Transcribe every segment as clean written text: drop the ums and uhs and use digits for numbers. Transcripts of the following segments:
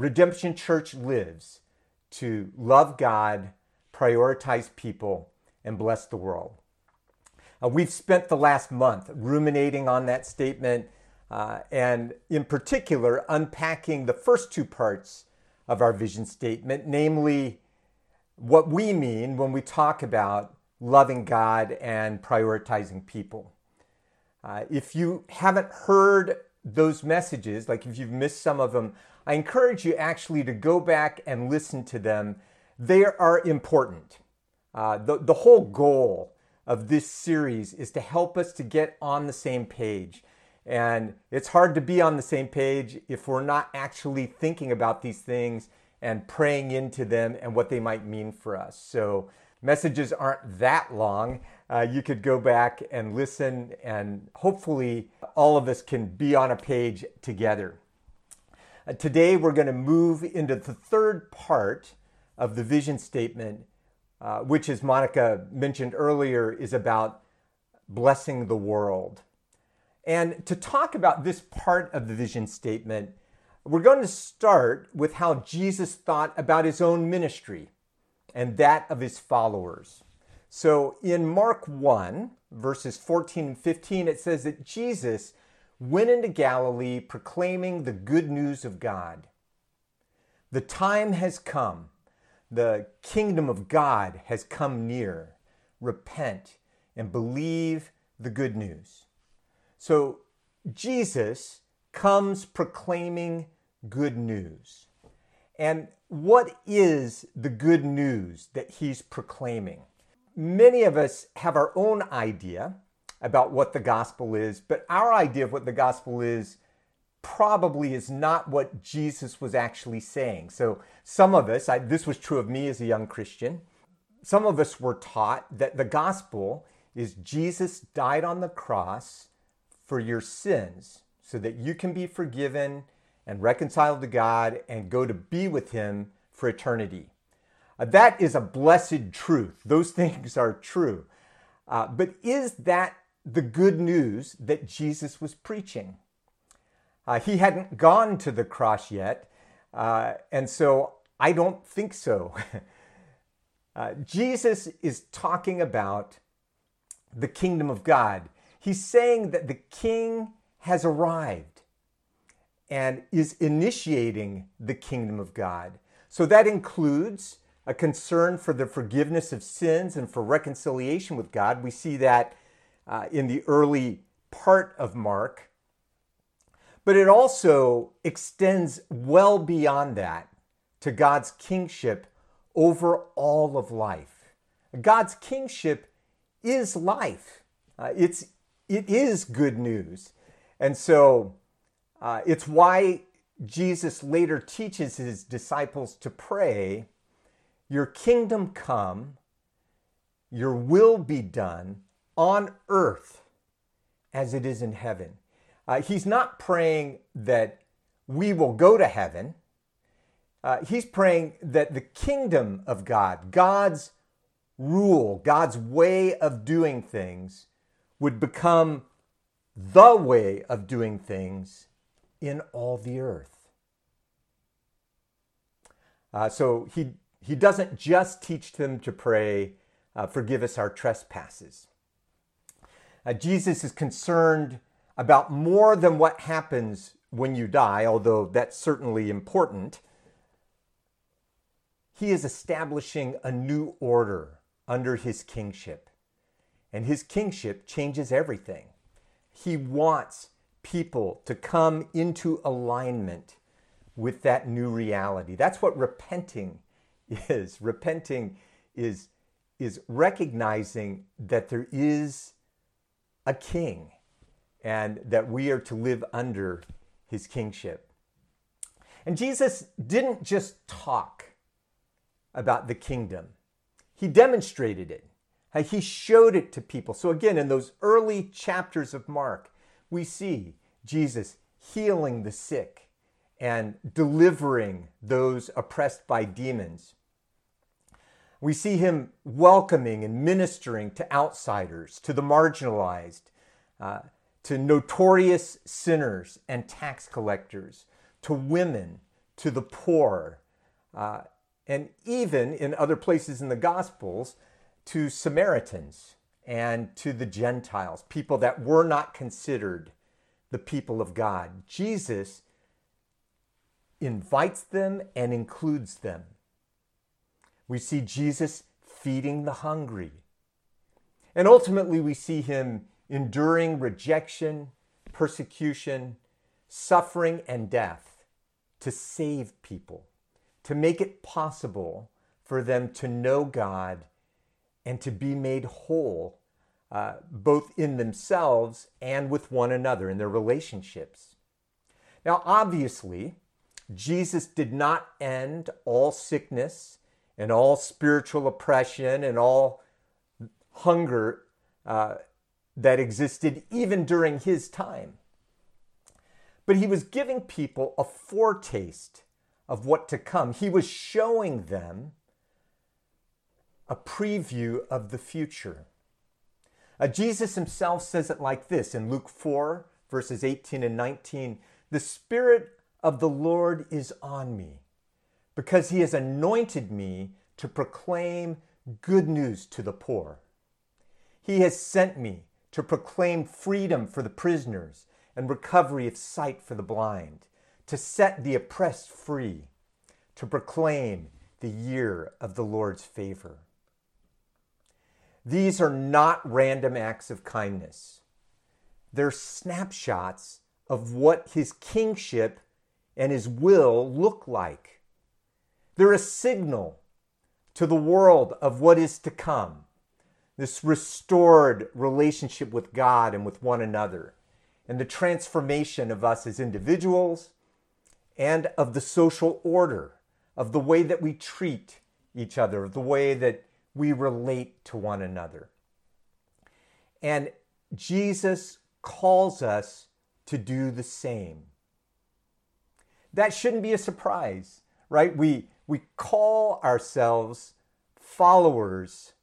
Redemption Church lives to love God, prioritize people, and bless the world. We've spent the last month ruminating on that statement and in particular unpacking the first two parts of our vision statement, namely what we mean when we talk about loving God and prioritizing people. If you haven't heard those messages, like if you've missed some of them, I encourage you actually to go back and listen to them. They are important. The whole goal of this series is to help us to get on the same page. And it's hard to be on the same page if we're not actually thinking about these things and praying into them and what they might mean for us. So messages aren't that long. You could go back and listen, and hopefully all of us can be on a page together. Today we're going to move into the third part of the vision statement, which, as Monica mentioned earlier, is about blessing the world. And to talk about this part of the vision statement, we're going to start with how Jesus thought about his own ministry and that of his followers. So in Mark 1, verses 14 and 15, it says that Jesus went into Galilee proclaiming the good news of God. The time has come. The kingdom of God has come near. Repent and believe the good news. So Jesus comes proclaiming good news. And what is the good news that he's proclaiming? Many of us have our own idea about what the gospel is, but our idea of what the gospel is probably is not what Jesus was actually saying. So some of us, this was true of me as a young Christian, some of us were taught that the gospel is Jesus died on the cross for your sins so that you can be forgiven and reconciled to God and go to be with him for eternity. That is a blessed truth. Those things are true. But is that the good news that Jesus was preaching? He hadn't gone to the cross yet, and so I don't think so. Jesus is talking about the kingdom of God. He's saying that the king has arrived and is initiating the kingdom of God. So that includes a concern for the forgiveness of sins and for reconciliation with God. We see that in the early part of Mark. But it also extends well beyond that to God's kingship over all of life. God's kingship is life. It is good news. And so it's why Jesus later teaches his disciples to pray, "Your kingdom come, your will be done on earth as it is in heaven." He's not praying that we will go to heaven. He's praying that the kingdom of God, God's rule, God's way of doing things, would become the way of doing things in all the earth. So he doesn't just teach them to pray, "Forgive us our trespasses." Jesus is concerned about more than what happens when you die, although that's certainly important. He is establishing a new order under his kingship. And his kingship changes everything. He wants people to come into alignment with that new reality. That's what repenting is. Repenting is recognizing that there is a king and that we are to live under his kingship. And Jesus didn't just talk about the kingdom. He demonstrated it. He showed it to people. So again, in those early chapters of Mark, we see Jesus healing the sick and delivering those oppressed by demons. We see him welcoming and ministering to outsiders, to the marginalized, to notorious sinners and tax collectors, to women, to the poor, and even in other places in the Gospels, to Samaritans and to the Gentiles, people that were not considered the people of God. Jesus invites them and includes them. We see Jesus feeding the hungry. And ultimately, we see him enduring rejection, persecution, suffering, and death to save people, to make it possible for them to know God and to be made whole, both in themselves and with one another in their relationships. Now, obviously, Jesus did not end all sickness and all spiritual oppression and all hunger that existed even during his time. But he was giving people a foretaste of what to come. He was showing them a preview of the future. Jesus himself says it like this in Luke 4, verses 18 and 19. "The Spirit of the Lord is on me, because he has anointed me to proclaim good news to the poor. He has sent me to proclaim freedom for the prisoners and recovery of sight for the blind, to set the oppressed free, to proclaim the year of the Lord's favor." These are not random acts of kindness. They're snapshots of what his kingship and his will look like. They're a signal to the world of what is to come. This restored relationship with God and with one another, and the transformation of us as individuals and of the social order, of the way that we treat each other, of the way that we relate to one another. And Jesus calls us to do the same. That shouldn't be a surprise, right? We call ourselves followers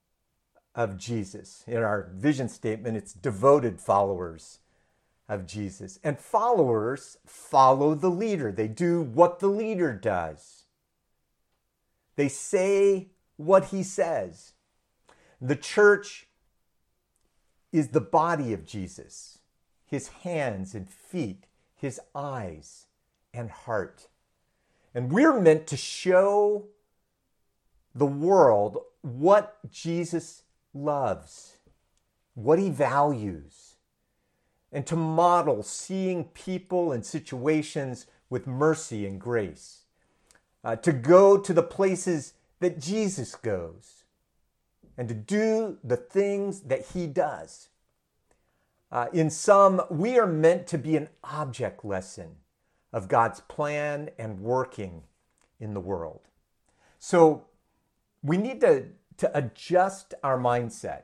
of Jesus. In our vision statement, it's devoted followers of Jesus. And followers follow the leader. They do what the leader does. They say what he says. The church is the body of Jesus, his hands and feet, his eyes and heart. And we're meant to show the world what Jesus loves, what he values, and to model seeing people and situations with mercy and grace, to go to the places that Jesus goes, and to do the things that he does. In sum, we are meant to be an object lesson of God's plan and working in the world. So we need to adjust our mindset.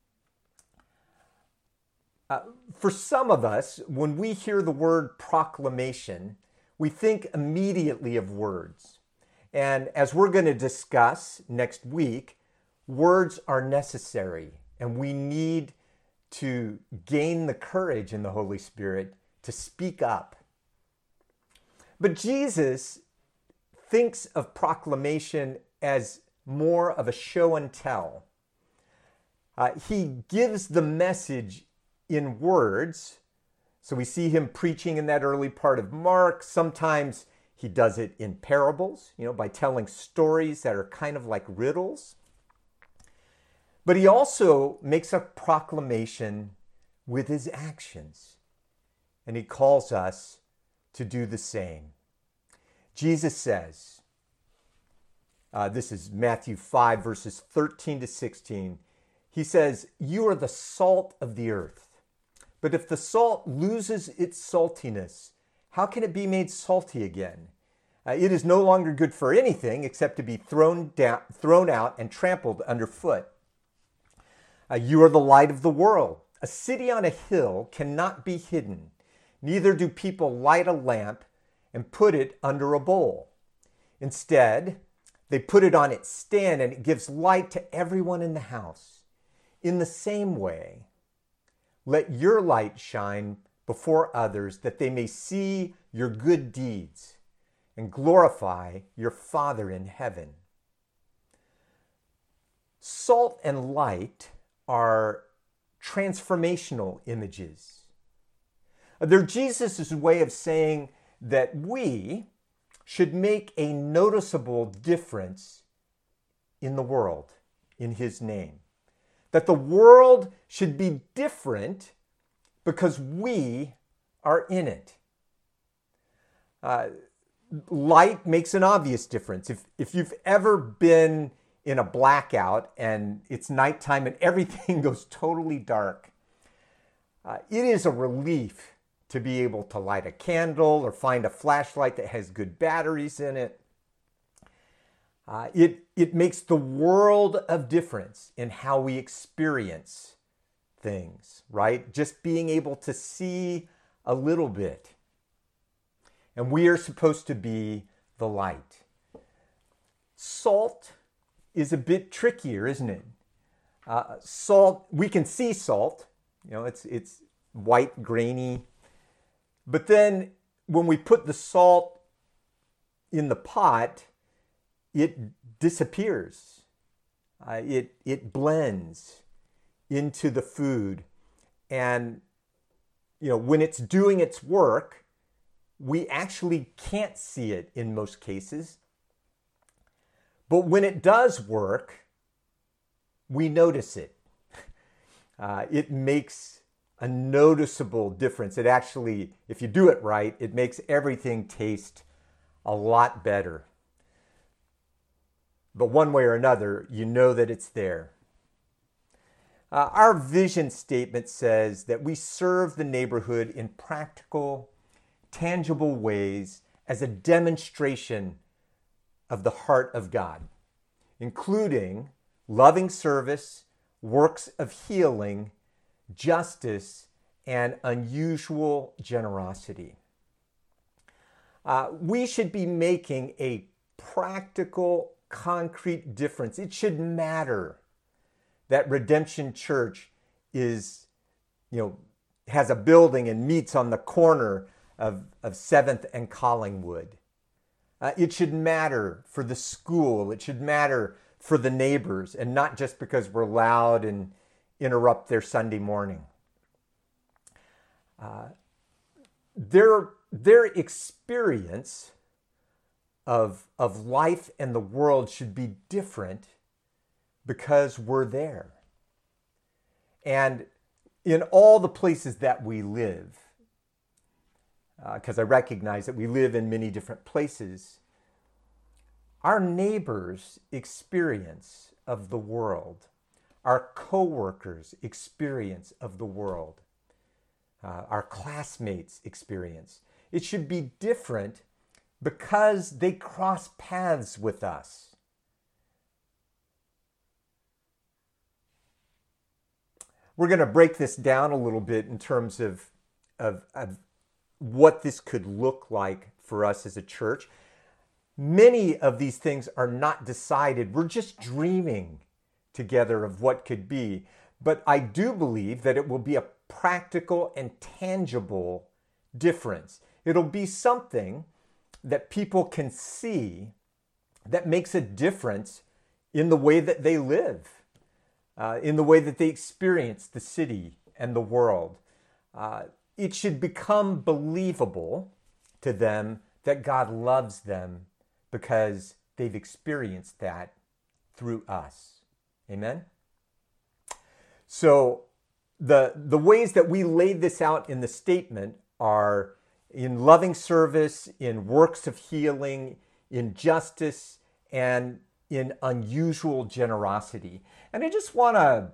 For some of us, when we hear the word proclamation, we think immediately of words. And as we're going to discuss next week, words are necessary, and we need to gain the courage in the Holy Spirit to speak up. But Jesus thinks of proclamation as more of a show and tell. He gives the message in words. So we see him preaching in that early part of Mark. Sometimes he does it in parables, by telling stories that are kind of like riddles. But he also makes a proclamation with his actions. And he calls us to do the same. Jesus says, this is Matthew 5, verses 13 to 16. He says, "You are the salt of the earth. But if the salt loses its saltiness, how can it be made salty again? It is no longer good for anything except to be thrown out and trampled underfoot. You are the light of the world. A city on a hill cannot be hidden. Neither do people light a lamp and put it under a bowl. Instead, they put it on its stand, and it gives light to everyone in the house. In the same way, let your light shine before others, that they may see your good deeds and glorify your Father in heaven. Salt and light are transformational images. They're Jesus' way of saying that we should make a noticeable difference in the world, in his name. That the world should be different because we are in it. Light makes an obvious difference. If you've ever been in a blackout and it's nighttime and everything goes totally dark, it is a relief to be able to light a candle or find a flashlight that has good batteries in it. It makes the world of difference in how we experience things, right? Just being able to see a little bit. And we are supposed to be the light. Salt is a bit trickier, isn't it? Salt, we can see salt. It's white, grainy. But then when we put the salt in the pot, it disappears. It blends into the food. And, when it's doing its work, we actually can't see it in most cases. But when it does work, we notice it. It makes a noticeable difference. It actually, if you do it right, it makes everything taste a lot better. But one way or another, you know that it's there. Our vision statement says that we serve the neighborhood in practical, tangible ways as a demonstration of the heart of God, including loving service, works of healing, justice, and unusual generosity. We should be making a practical, concrete difference. It should matter that Redemption Church has a building and meets on the corner of 7th and Collingwood. It should matter for the school. It should matter for the neighbors, and not just because we're loud and interrupt their Sunday morning. Their experience of life and the world should be different because we're there. And in all the places that we live, because I recognize that we live in many different places, our neighbors' experience of the world, our co-workers' experience of the world, our classmates' experience, it should be different because they cross paths with us. We're going to break this down a little bit in terms of what this could look like for us as a church. Many of these things are not decided. We're just dreaming together of what could be. But I do believe that it will be a practical and tangible difference. It'll be something that people can see that makes a difference in the way that they live, in the way that they experience the city and the world. It should become believable to them that God loves them because they've experienced that through us. Amen? So the ways that we laid this out in the statement are in loving service, in works of healing, in justice, and in unusual generosity. And I just want to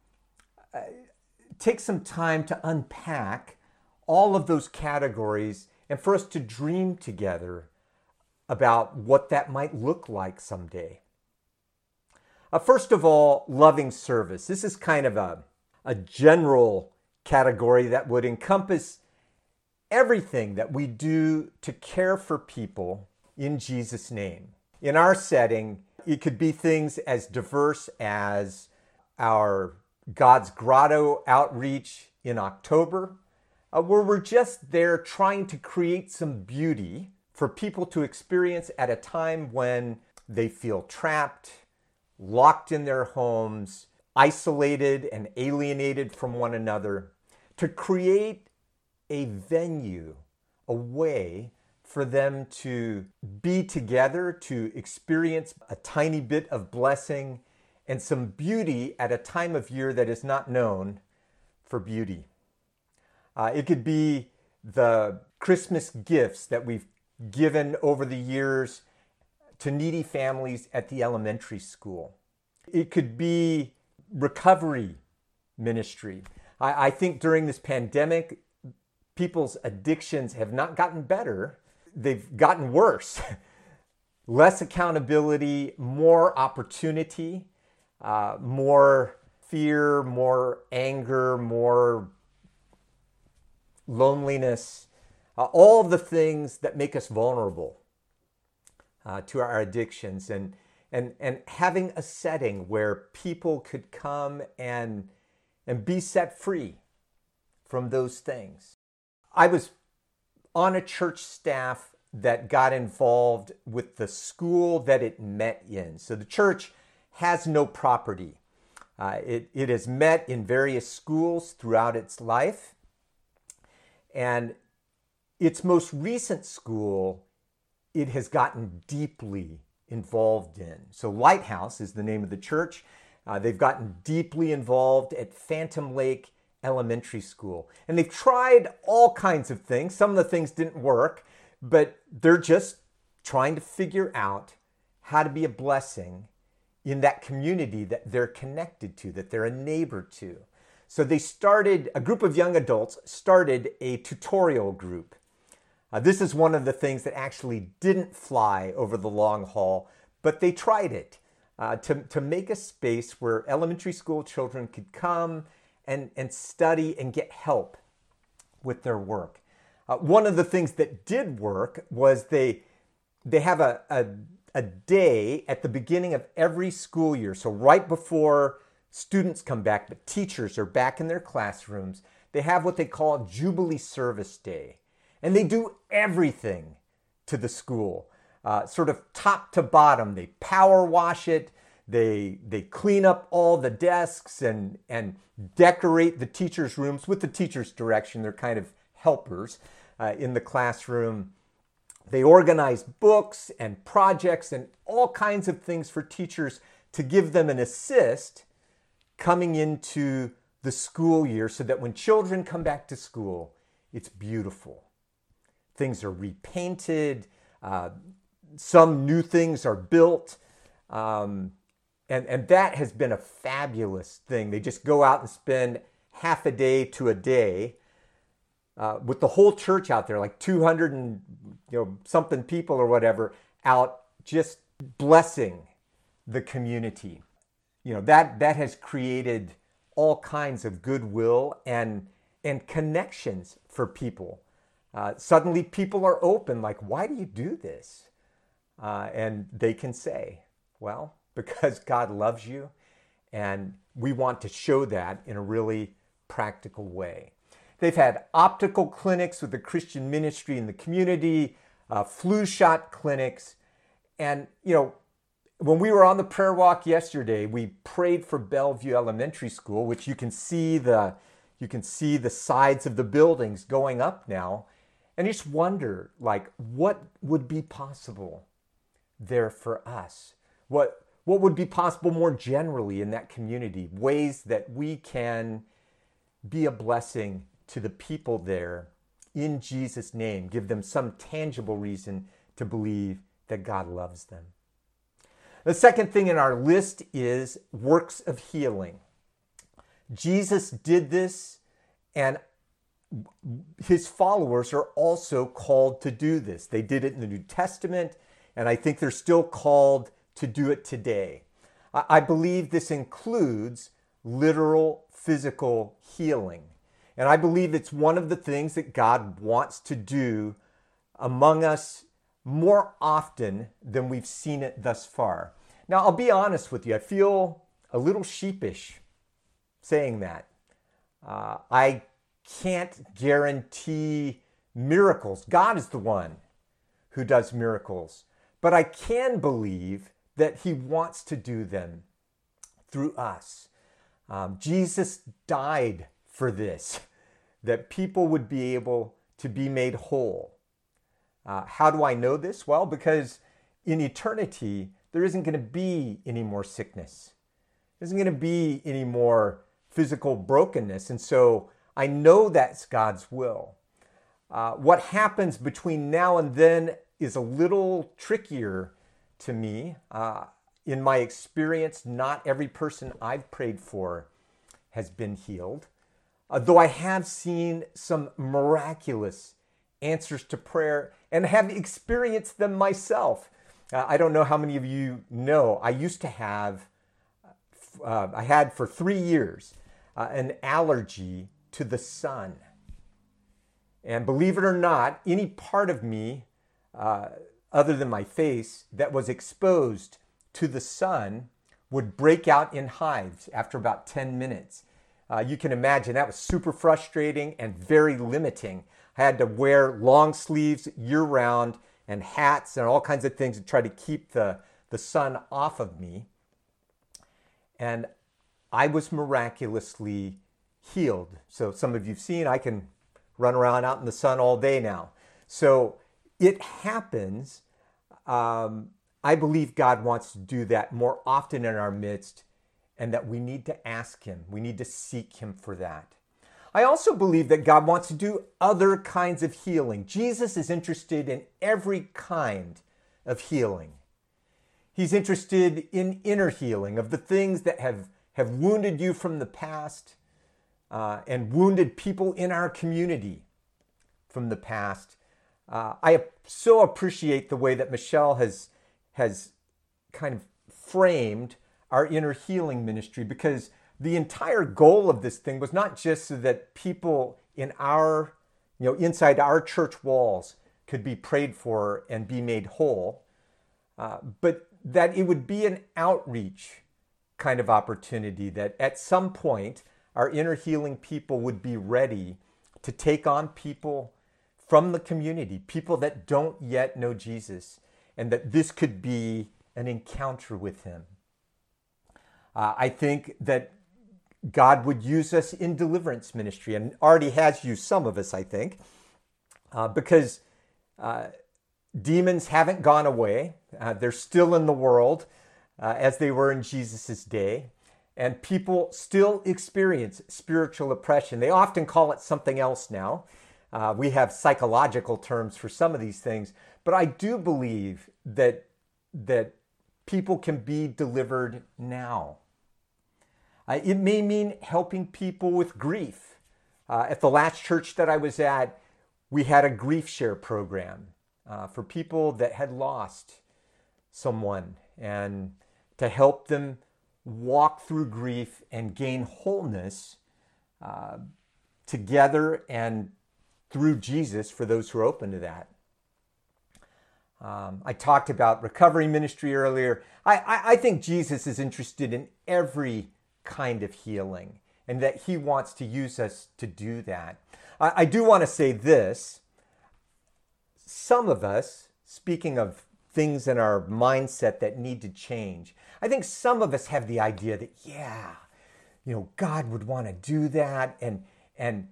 take some time to unpack all of those categories and for us to dream together about what that might look like someday. First of all, loving service. This is kind of a general category that would encompass everything that we do to care for people in Jesus' name. In our setting, it could be things as diverse as our God's Grotto outreach in October, where we're just there trying to create some beauty for people to experience at a time when they feel trapped, locked in their homes, isolated and alienated from one another, to create a venue, a way for them to be together, to experience a tiny bit of blessing and some beauty at a time of year that is not known for beauty. It could be the Christmas gifts that we've given over the years to needy families at the elementary school. It could be recovery ministry. I think during this pandemic, people's addictions have not gotten better. They've gotten worse. Less accountability, more opportunity, more fear, more anger, more loneliness, all of the things that make us vulnerable to our addictions, and having a setting where people could come and be set free from those things. I was on a church staff that got involved with the school that it met in. So the church has no property. It has met in various schools throughout its life. And its most recent school, it has gotten deeply involved in. So Lighthouse is the name of the church. They've gotten deeply involved at Phantom Lake Elementary School. And they've tried all kinds of things. Some of the things didn't work, but they're just trying to figure out how to be a blessing in that community that they're connected to, that they're a neighbor to. So a group of young adults started a tutorial group. This is one of the things that actually didn't fly over the long haul, but they tried it to make a space where elementary school children could come and study and get help with their work. One of the things that did work was they have a day at the beginning of every school year. So right before students come back, but teachers are back in their classrooms, they have what they call Jubilee Service Day. And they do everything to the school, sort of top to bottom. They power wash it. They clean up all the desks and decorate the teachers' rooms with the teachers' direction. They're kind of helpers in the classroom. They organize books and projects and all kinds of things for teachers to give them an assist coming into the school year so that when children come back to school, it's beautiful. Things are repainted. Some new things are built. And that has been a fabulous thing. They just go out and spend half a day to a day with the whole church out there, like 200 and something people or whatever, out just blessing the community. That has created all kinds of goodwill and connections for people. Suddenly people are open, like, why do you do this? And they can say, well, because God loves you, and we want to show that in a really practical way. They've had optical clinics with the Christian ministry in the community, flu shot clinics. And, when we were on the prayer walk yesterday, we prayed for Bellevue Elementary School, which you can see the sides of the buildings going up now. And you just wonder, what would be possible there for us? What would be possible more generally in that community? Ways that we can be a blessing to the people there in Jesus' name. Give them some tangible reason to believe that God loves them. The second thing in our list is works of healing. Jesus did this, and his followers are also called to do this. They did it in the New Testament, and I think they're still called to do it today. I believe this includes literal physical healing. And I believe it's one of the things that God wants to do among us more often than we've seen it thus far. Now, I'll be honest with you. I feel a little sheepish saying that. I can't guarantee miracles. God is the one who does miracles, but I can believe that he wants to do them through us. Jesus died for this, that people would be able to be made whole. How do I know this? Well, because in eternity, there isn't going to be any more sickness. There isn't going to be any more physical brokenness. And so I know that's God's will. What happens between now and then is a little trickier to me. In my experience, not every person I've prayed for has been healed, though I have seen some miraculous answers to prayer and have experienced them myself. I don't know how many of you know, I used to have, I had for 3 years, an allergy to the sun. And believe it or not, any part of me, other than my face, that was exposed to the sun would break out in hives after about 10 minutes. You can imagine that was super frustrating and very limiting. I had to wear long sleeves year-round and hats and all kinds of things to try to keep the sun off of me. And I was miraculously healed. So some of you've seen, I can run around out in the sun all day now. So it happens. I believe God wants to do that more often in our midst, and that we need to ask him. We need to seek him for that. I also believe that God wants to do other kinds of healing. Jesus is interested in every kind of healing. He's interested in inner healing of the things that have wounded you from the past and wounded people in our community from the past. I so appreciate the way that Michelle has kind of framed our inner healing ministry, because the entire goal of this thing was not just so that people in our, inside our church walls could be prayed for and be made whole, but that it would be an outreach kind of opportunity, that at some point our inner healing people would be ready to take on people from the community, people that don't yet know Jesus, and that this could be an encounter with him. I think that God would use us in deliverance ministry, and already has used some of us, I think, because demons haven't gone away. They're still in the world as they were in Jesus' day, and people still experience spiritual oppression. They often call it something else now. We have psychological terms for some of these things, but I do believe that people can be delivered now. It may mean helping people with grief. At the last church that I was at, we had a grief share program for people that had lost someone, and to help them walk through grief and gain wholeness together and through Jesus for those who are open to that. I talked about recovery ministry earlier. I think Jesus is interested in every kind of healing, and that he wants to use us to do that. I do want to say this. Some of us, speaking of things in our mindset that need to change, I think some of us have the idea that, God would want to do that, and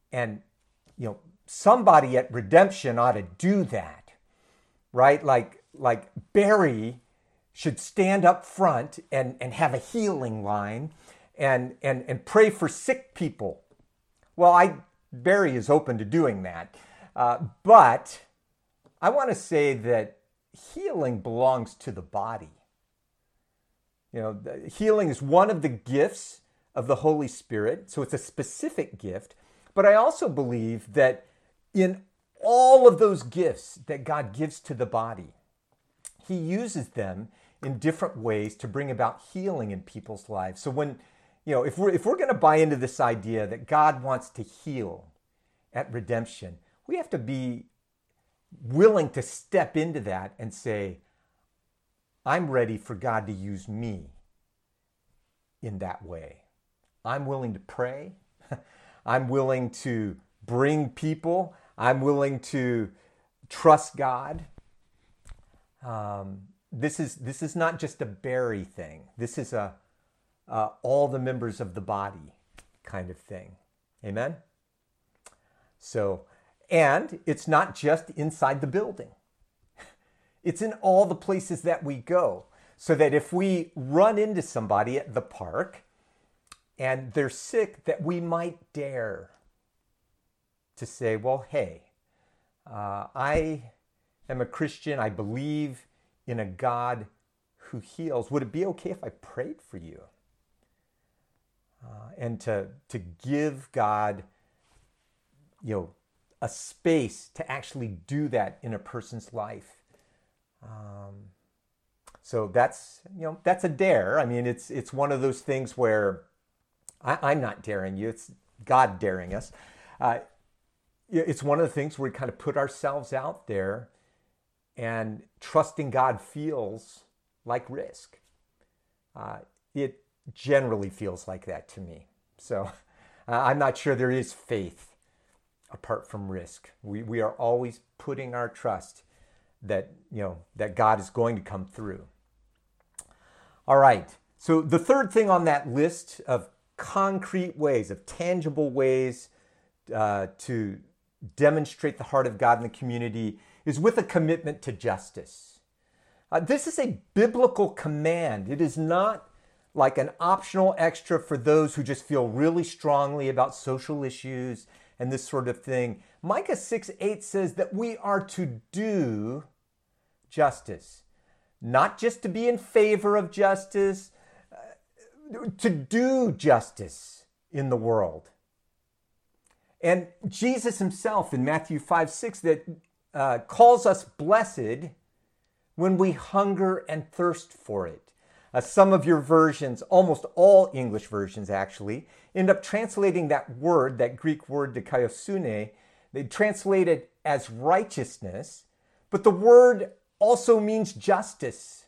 somebody at Redemption ought to do that, right? Like Barry should stand up front and have a healing line and pray for sick people. Well, Barry is open to doing that. But I want to say that healing belongs to the body. Healing is one of the gifts of the Holy Spirit, so it's a specific gift. But I also believe that in all of those gifts that God gives to the body, he uses them in different ways to bring about healing in people's lives. So when, if we're going to buy into this idea that God wants to heal at Redemption, we have to be willing to step into that and say, I'm ready for God to use me in that way. I'm willing to pray. I'm willing to bring people. I'm willing to trust God This is not just a Barry thing. This is a all the members of the body kind of thing. Amen? So, and it's not just inside the building. It's in all the places that we go. So that if we run into somebody at the park and they're sick, that we might dare to say, well, hey, I am a Christian. I believe in a God who heals. Would it be okay if I prayed for you? And to give God, a space to actually do that in a person's life. So that's a dare. I mean, it's one of those things where I'm not daring you. It's God daring us. It's one of the things where we kind of put ourselves out there, and trusting God feels like risk. It generally feels like that to me. So I'm not sure there is faith apart from risk. We are always putting our trust that God is going to come through. All right. So the third thing on that list of concrete ways, of tangible ways to demonstrate the heart of God in the community is with a commitment to justice. This is a biblical command. It is not like an optional extra for those who just feel really strongly about social issues and this sort of thing. Micah 6:8 says that we are to do justice, not just to be in favor of justice, to do justice in the world. And Jesus himself in Matthew 5:6 that calls us blessed when we hunger and thirst for it. Some of your versions, almost all English versions actually, end up translating that word, that Greek word dikaiosune, they translate it as righteousness, but the word also means justice.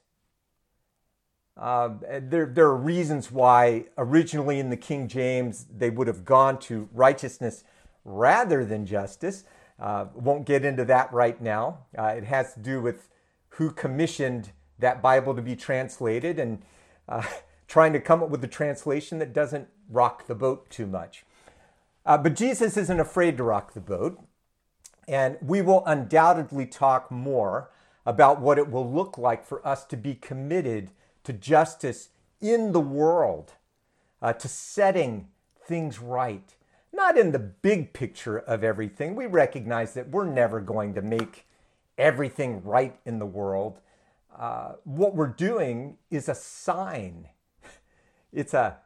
There are reasons why originally in the King James they would have gone to righteousness rather than justice. Won't get into that right now. It has to do with who commissioned that Bible to be translated and trying to come up with a translation that doesn't rock the boat too much. But Jesus isn't afraid to rock the boat, and we will undoubtedly talk more about what it will look like for us to be committed to justice in the world, to setting things right. Not in the big picture of everything. We recognize that we're never going to make everything right in the world. What we're doing is a sign. It's a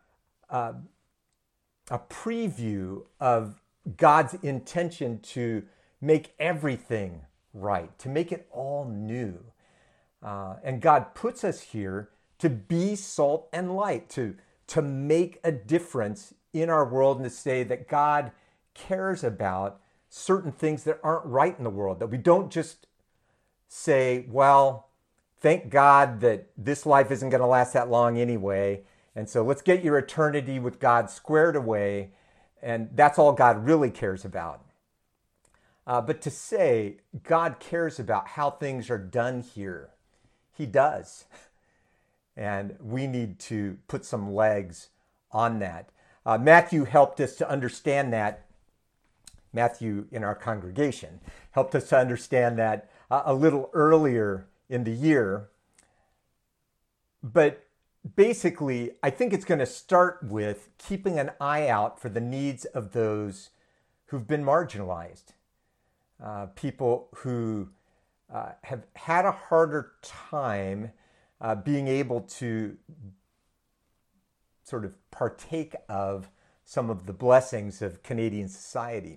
preview of God's intention to make everything right, to make it all new. And God puts us here to be salt and light, to make a difference in our world and to say that God cares about certain things that aren't right in the world, that we don't just say, well, thank God that this life isn't going to last that long anyway, and so let's get your eternity with God squared away, and that's all God really cares about. But to say God cares about how things are done here, he does. And we need to put some legs on that. Matthew helped us to understand that. Matthew in our congregation helped us to understand that a little earlier in the year. But basically, I think it's going to start with keeping an eye out for the needs of those who've been marginalized. People who have had a harder time being able to sort of partake of some of the blessings of Canadian society.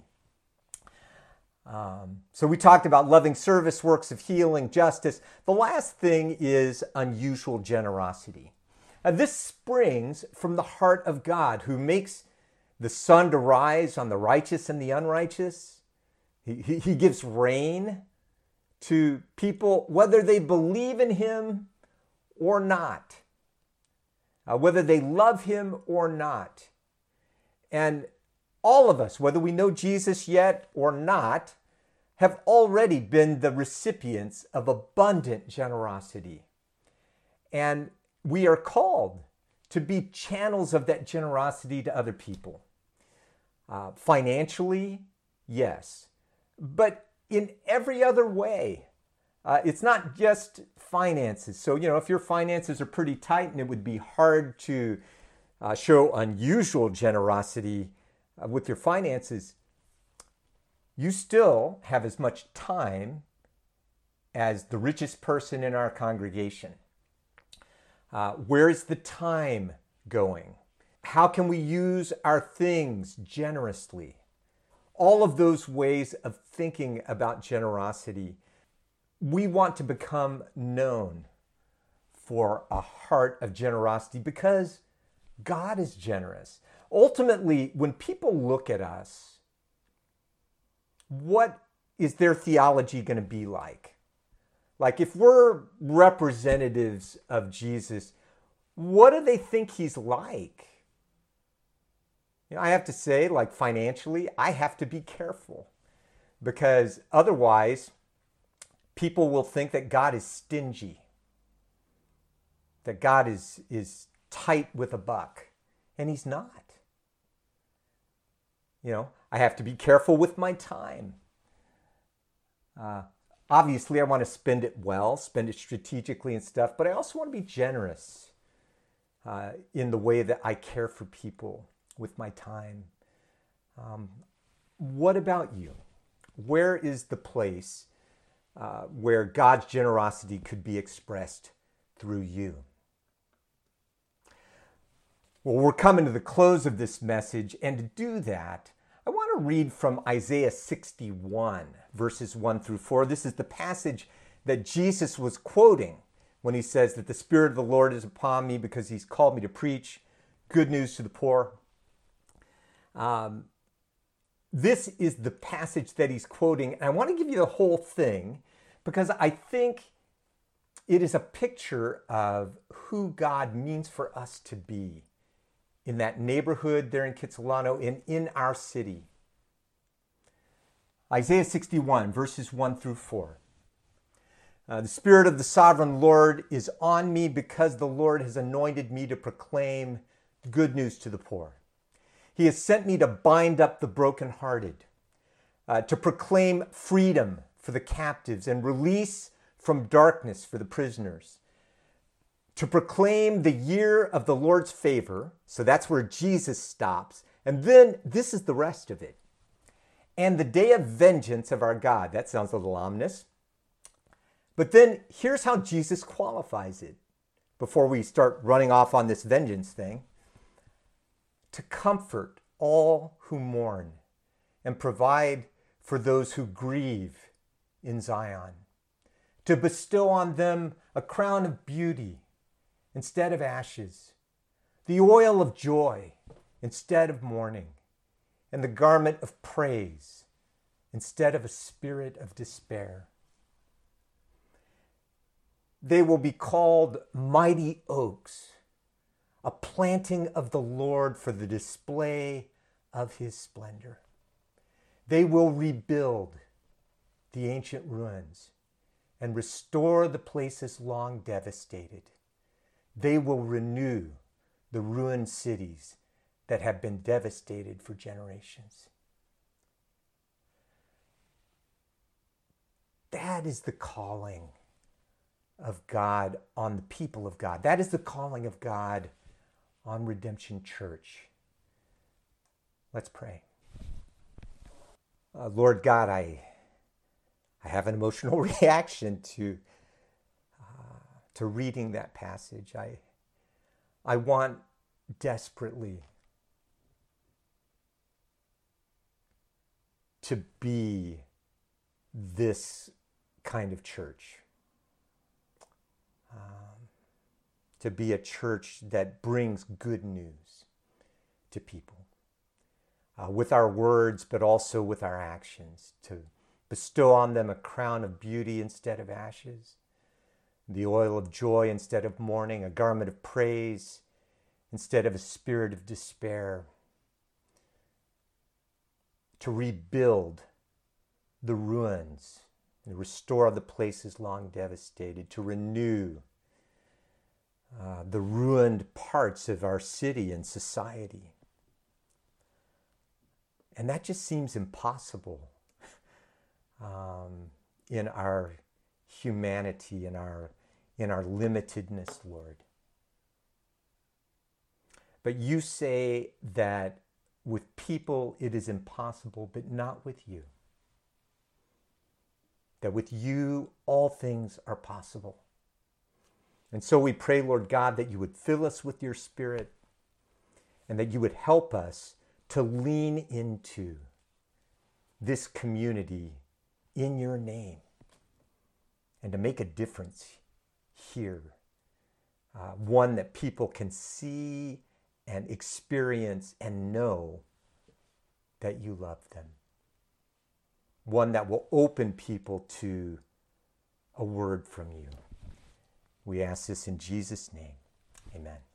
So we talked about loving service, works of healing, justice. The last thing is unusual generosity. This springs from the heart of God, who makes the sun to rise on the righteous and the unrighteous. He gives rain to people, whether they believe in him or not, whether they love him or not. And all of us, whether we know Jesus yet or not, have already been the recipients of abundant generosity. And we are called to be channels of that generosity to other people. Financially, yes, but in every other way. It's not just finances. So, if your finances are pretty tight and it would be hard to show unusual generosity with your finances, you still have as much time as the richest person in our congregation. Where is the time going? How can we use our things generously? All of those ways of thinking about generosity. We want to become known for a heart of generosity because God is generous. Ultimately, when people look at us, what is their theology going to be like? Like, if we're representatives of Jesus, what do they think he's like? I have to say, like, financially, I have to be careful because otherwise people will think that God is stingy, that God is tight with a buck, and he's not. I have to be careful with my time. Obviously, I want to spend it well, spend it strategically and stuff, but I also want to be generous in the way that I care for people with my time. What about you? Where is the place where God's generosity could be expressed through you? Well, we're coming to the close of this message, and to do that, I want to read from Isaiah 61, verses 1 through 4. This is the passage that Jesus was quoting when he says that the Spirit of the Lord is upon me because he's called me to preach good news to the poor. This is the passage that he's quoting, and I want to give you the whole thing because I think it is a picture of who God means for us to be in that neighborhood there in Kitsilano and in our city. Isaiah 61, verses 1 through 4. The Spirit of the Sovereign Lord is on me because the Lord has anointed me to proclaim good news to the poor. He has sent me to bind up the brokenhearted, to proclaim freedom for the captives and release from darkness for the prisoners, to proclaim the year of the Lord's favor. So that's where Jesus stops. And then this is the rest of it. And the day of vengeance of our God. That sounds a little ominous. But then here's how Jesus qualifies it before we start running off on this vengeance thing. To comfort all who mourn and provide for those who grieve in Zion. To bestow on them a crown of beauty instead of ashes, the oil of joy instead of mourning, and the garment of praise instead of a spirit of despair. They will be called mighty oaks, a planting of the Lord for the display of his splendor. They will rebuild the ancient ruins and restore the places long devastated. They will renew the ruined cities that have been devastated for generations. That is the calling of God on the people of God. That is the calling of God on Redemption Church. Let's pray. Lord God, I have an emotional reaction to reading that passage. I want desperately to be this kind of church. To be a church that brings good news to people. With our words, but also with our actions. To bestow on them a crown of beauty instead of ashes. The oil of joy instead of mourning. A garment of praise instead of a spirit of despair. To rebuild the ruins, to restore the places long devastated, to renew the ruined parts of our city and society. And that just seems impossible in our humanity, in our limitedness, Lord. But you say that with people it is impossible, but not with you. That with you all things are possible. And so we pray, Lord God, that you would fill us with your Spirit and that you would help us to lean into this community in your name and to make a difference here. One that people can see and experience and know that you love them. One that will open people to a word from you. We ask this in Jesus' name. Amen.